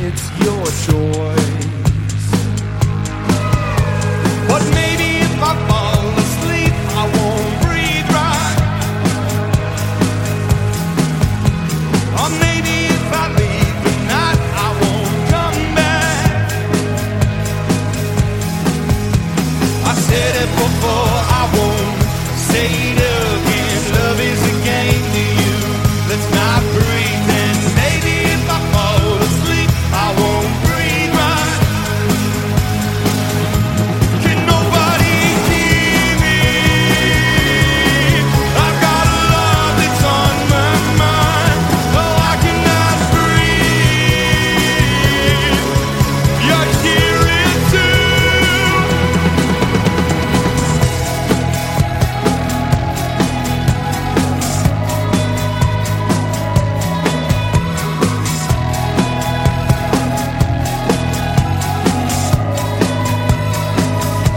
it's your choice. But maybe if I fall asleep, I won't breathe right. Or maybe if I leave tonight, I won't come back. I said it before, I won't say it again. Love is a game to you. Let's not pretend. Maybe if I fall asleep, I won't breathe right. Can nobody hear me? I've got a love that's on my mind. Oh, I cannot breathe. You're hearing too.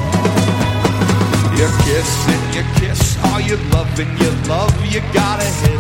Your kiss and your kiss, all your love and your love, you gotta hit